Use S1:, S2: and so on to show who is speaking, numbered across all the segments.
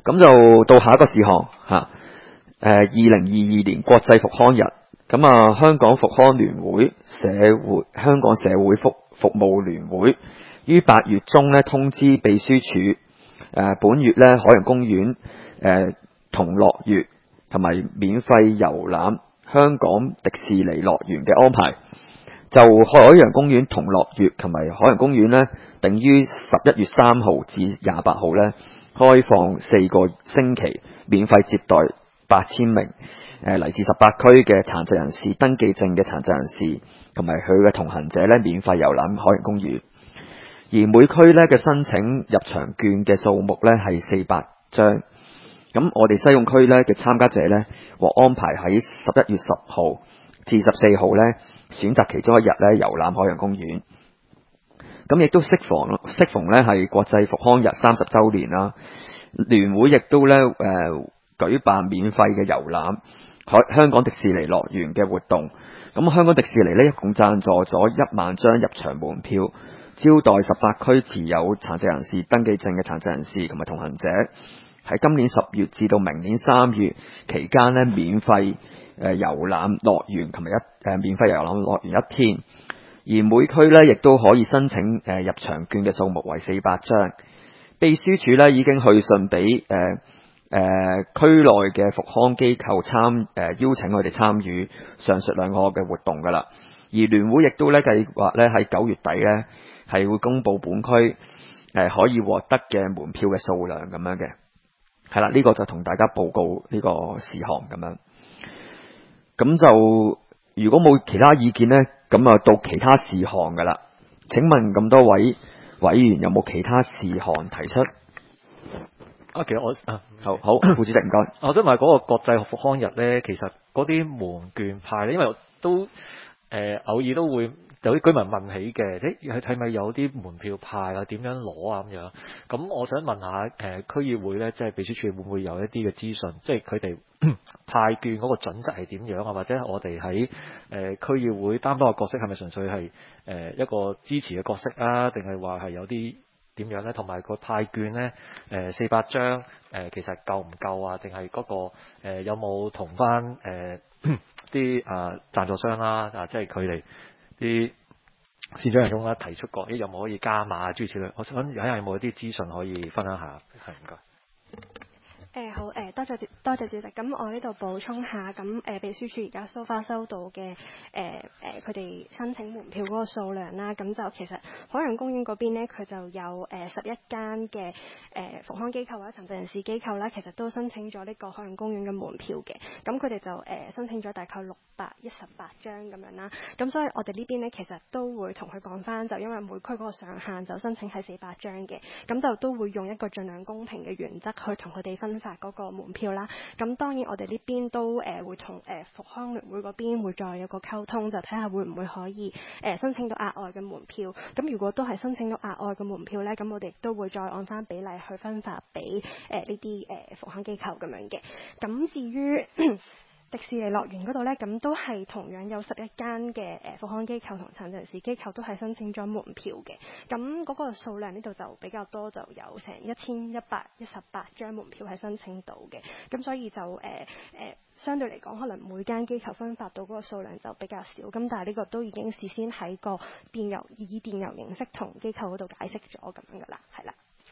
S1: 咁就到下一個事項嚇。2022年國際復康日，咁啊香港復康聯會香港社會服務聯會於8月中咧通知秘書處，本月咧海洋公園同樂月同埋免費遊覽香港迪士尼樂園嘅安排。就海洋公園同樂月同埋海洋公園咧，定於11月3號至28號咧開放4個星期，免費接待8000名嚟自18區嘅殘疾人士登記證嘅殘疾人士同埋佢嘅同行者咧，免費遊覽海洋公園。而每區咧嘅申請入場券嘅數目咧係400張。咁我哋西貢區咧嘅參加者咧獲安排喺11月10號至14號咧選擇其中一日咧遊覽海洋公園。咁亦都適逢咧係國際復康日30週年啦，聯會亦都咧舉辦免費嘅遊覽香港迪士尼樂園嘅活動。咁香港迪士尼咧一共贊助咗1萬張入場門票，招待18區持有殘疾人士登記證嘅殘疾人士同埋同行者，喺今年10月至到明年3月期間咧免費遊覽樂園同埋免費遊覽樂園1天。而每區咧亦都可以申請入場券嘅數目為400張。秘書處咧已經去信俾區內嘅復康機構邀請佢哋參與上述兩個嘅活動㗎啦。而聯會亦都咧計劃咧喺9月底咧係會公佈本區可以獲得嘅門票嘅數量咁樣嘅。係啦，呢個就同大家報告呢個事項咁樣。咁就如果冇其他意見呢，咁啊到其他事項㗎啦。請問咁多位委員有冇其他事項提出？
S2: 其實我
S1: 好，副主席唔該。
S2: 我想問嗰個國際復康日咧，其實嗰啲門券派咧，因為都偶爾都會有啲居民問起嘅，係咪有啲門票派啊？點樣攞啊？咁樣。咁我想問下區議會咧，即係秘書處會唔會有一啲嘅資訊，即係佢哋派券嗰個準則係點樣啊？或者我哋喺區議會擔當嘅角色係咪純粹係一個支持嘅角色啊？定係話係有啲點樣咧？同埋個派券咧400張其實夠唔夠啊？定係嗰個有冇同翻啲贊助商啦即係佢哋啲善長人翁啦提出過，有冇可以加碼諸如此類？我想睇下有冇一啲資訊可以分享下，係唔該。
S3: 好多謝主席。咁我呢度補充下，咁秘書處而家收到嘅佢哋申請門票嗰個數量啦。咁就其實海洋公園嗰邊呢，佢就有11間嘅復康機構或者殘疾人士機構啦，其實都申請咗呢個海洋公園嘅門票嘅。咁佢哋就申請咗大概618張咁樣啦。咁所以我哋呢邊呢，其實都會同佢講翻，就因為每區嗰個上限就申請係400張嘅，咁就都會用一個盡量公平嘅原則去同佢哋分發嗰個門票啦。咁當然我哋呢邊都會同復康聯會嗰邊會再有個溝通，就睇下會唔會可以申請到額外嘅門票。咁如果都係申請到額外嘅門票呢，咁我哋都會再按翻比例去分發俾呢啲復康機構咁樣嘅。咁至於迪士尼樂園嗰度呢，咁都係同樣有11間嘅復康機構同殘疾人士機構都係申請咗門票嘅。咁嗰個數量呢度就比較多，就有成1118張門票係申請到嘅。咁所以就相對嚟講，可能每間機構分發到嗰個數量就比較少。咁但係呢個都已經事先喺個以電郵形式同機構嗰度解釋咗咁樣噶啦，係啦。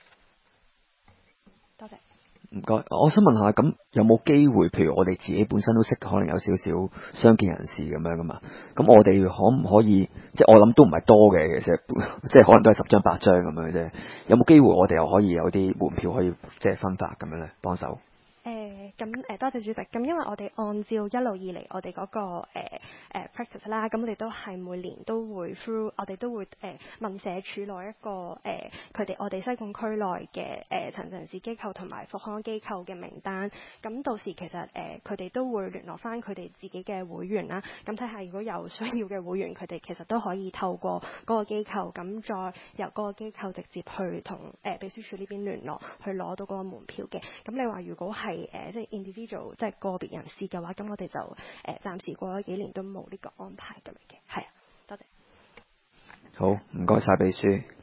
S3: 多謝。
S1: 唔該，我想問下，咁有冇機會？譬如我哋自己本身都識，可能有少少傷健人士咁樣噶嘛？咁我哋可唔可以？即係我諗都唔係多嘅，其實即係可能都係10張8張咁樣啫。有冇機會我哋又可以有啲門票可以即係分發咁樣咧，幫手？
S3: 多謝主席。咁因為我哋按照一路以嚟我哋嗰個practice 啦，咁我哋都係每年都會 through，我哋都會問社署攞一個我哋西貢區內嘅殘疾人士機構同埋復康機構嘅名單。咁到時其實佢哋都會聯絡翻佢哋自己嘅會員啦。咁睇下如果有需要嘅會員，佢哋其實都可以透過嗰個機構，咁再由嗰個機構直接去同秘書處呢邊聯絡，去攞到嗰個門票嘅。咁你話如果係即係 individual 即係個別人士嘅話，咁我哋就暫時過咗幾年都冇呢個安排咁樣嘅，係啊，多謝。
S1: 好，唔該晒秘書。